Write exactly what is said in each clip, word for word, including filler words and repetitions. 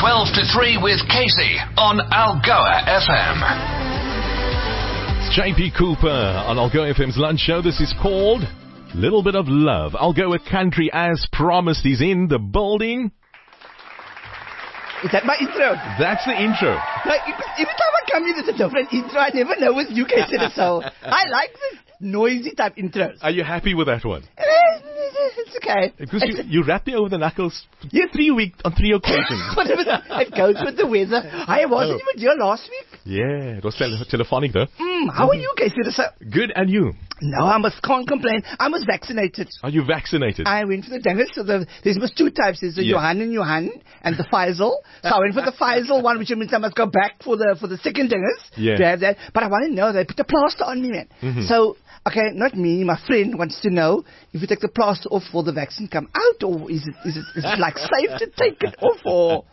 twelve to three with Casey on Algoa F M. It's J P Cooper on Algoa F M's lunch show. This is called Little Bit of Love. Algoa Country, as promised, is in the building. Is that my intro? That's the intro. Like, every time I come here, there's a different intro. I never know what you guys say. So I like this noisy type intros. Are you happy with that one? It's okay. Because you, you wrapped me over the knuckles yeah. three weeks on three occasions. It goes with the weather. I wasn't oh. even here last week. Yeah, it was tele- telephonic though. Mm, how are you guys? Good, and you? No, I must can't complain. I was vaccinated. Are you vaccinated? I went for the dengue. So the, there's was two types. There's the yeah. Johan and Johan and the Pfizer. So I went for the Pfizer one, which means I must go back for the for the second dengue yeah. to have that. But I want to know, they put the plaster on me, man. Mm-hmm. So, okay, not me, my friend wants to know if you take the plaster off, will the vaccine come out, or is it is it, is it like safe to take it off, or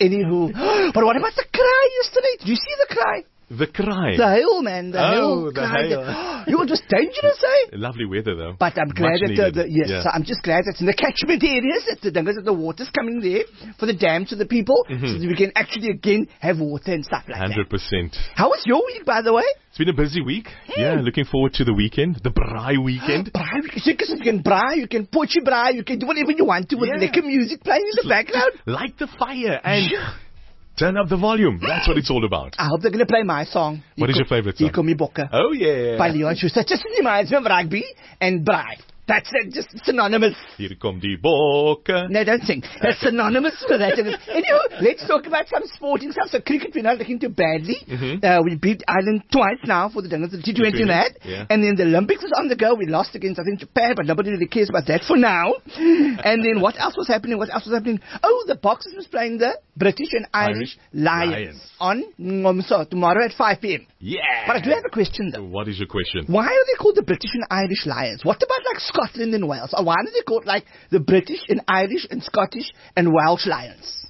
anywho. But what about the cry yesterday? Did you see the cry? The cry. The hail, man. The oh, hail. the cry. hail. You were just dangerous, eh? Lovely weather, though. But I'm glad Much that the, the yes, yeah. so I'm just glad that's in the catchment areas. That the that the water's coming there for the dams and the people, mm-hmm. so that we can actually again have water and stuff like one hundred percent. that. one hundred percent. How was your week, by the way? It's been a busy week. Mm. Yeah, looking forward to the weekend, the braai weekend. Braai weekend. Because you can braai, you can pochi braai, you can do whatever you want to with yeah. lekker music playing in the background. Light the fire and turn up the volume. That's what it's all about. I hope they're going to play my song. What is your favorite song? Iko Mi Bokke. Oh, yeah. By Leon Schuster. Just reminds me of rugby and braai. That's it, just synonymous. Hier kom die bokke. No, don't sing. That's synonymous for that. Anyway, let's talk about some sporting stuff. So cricket, we're not looking too badly. Mm-hmm. Uh, we beat Ireland twice now for the the T twenty and that. Yeah. And then the Olympics was on the go. We lost against, I think, Japan, but nobody really cares about that for now. And then what else was happening? What else was happening? Oh, the Boxers was playing the British and Irish, Irish Lions, Lions on Ngomso tomorrow at five p.m. Yeah. But I do have a question, though. What is your question? Why are they called the British and Irish Lions? What about, like, Scotland and Wales? Or why are they called, like, the British and Irish and Scottish and Welsh Lions?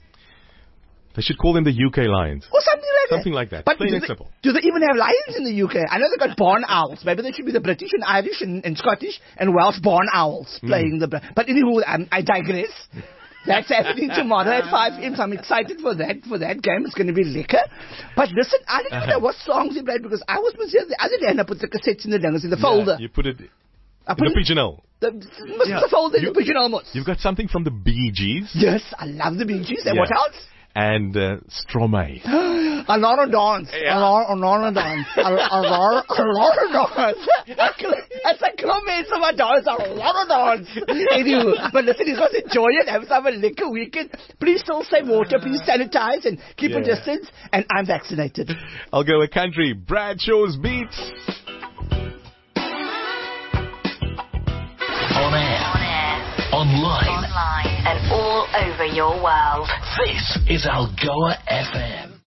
They should call them the U K Lions. Or something like that. Something like that. But plain and they, simple. Do they even have lions in the U K? I know they've got barn owls. Maybe they should be the British and Irish and, and Scottish and Welsh barn owls playing mm. the... But anywho, um, I digress. That's happening tomorrow at five p.m. So I'm excited for that for that game. It's going to be liquor. But listen, I didn't even know what songs he played because I was here the other day and I put the cassettes in the dangers in the folder. Yeah, you put it I in put the pigeonhole. The, yeah. the folder in you, the pigeonhole. You've got something from the Bee Gees. Yes, I love the Bee Gees. And yeah. what else? And uh, Stromae. A lot of dance. A lot, a lot of dance. A, a, lot, a lot of dance. That's a comment of a dance. A lot of dance. Anyway, but listen, you guys enjoy it. Have some a liquor weekend. Please still save water. Please sanitize and keep yeah. a distance. And I'm vaccinated. I'll go with country. Bradshaw's Beats. On air. On air. Online. Online. And all over your world. This is Algoa F M.